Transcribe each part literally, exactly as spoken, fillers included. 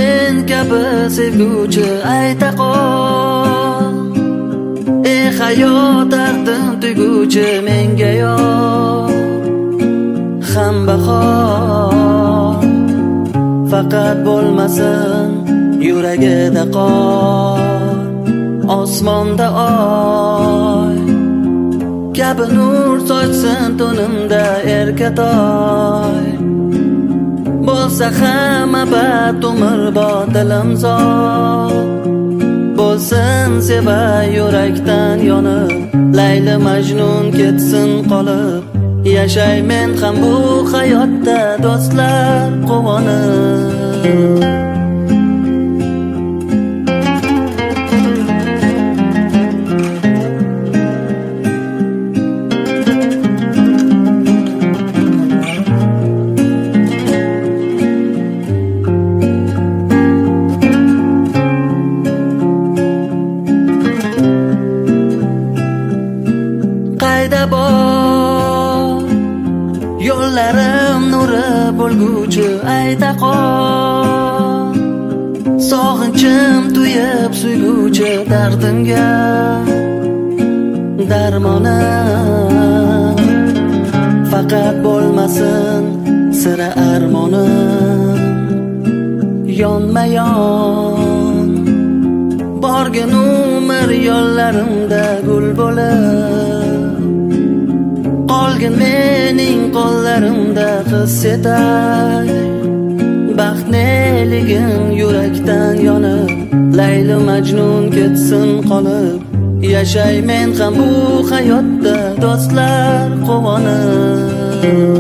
men kabi sevguvchi ayta qol. Ey hayot dardim tuyguvchi menga yor. Ham bahor faqat bo'lmasin yuragida qor. Osmonda oy kabi nur sochsin tunimda erkatoy. Bo'lsa ham abad umrbod dilim zot. Bo'lsin sevay yurakdan yonib, Layli Majnun ketsin qolib. Yashay men ham bu hayotda do'stlar quvonib. Qayda bor yo'llarim nuri bo'lguchi ayta qol. Sog'inchim tuyib suyguvchi dardimga darmonim. Faqat bo'lmasin sira armonim. Yonma-yon borgin umr yo'llarimda gul bo'lib. Qolgin mening qo'llarimda his etay. Baxt neligim yurakdan yonib, Layli Majnun ketsin qolib. Yashay men ham bu hayotda do'stlar quvonib.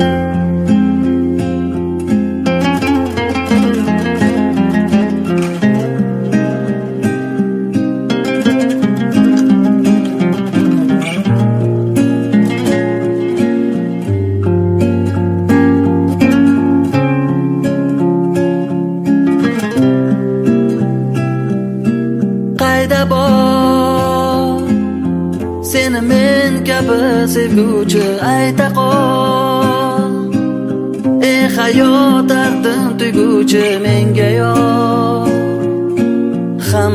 Qayda bor seni men kabi sevguvchi ayta qol. Ey hayot dardim tuyguvchi menga yor. Ham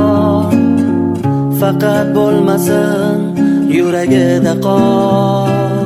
bahor faqat bo'lmasin yuragida qor.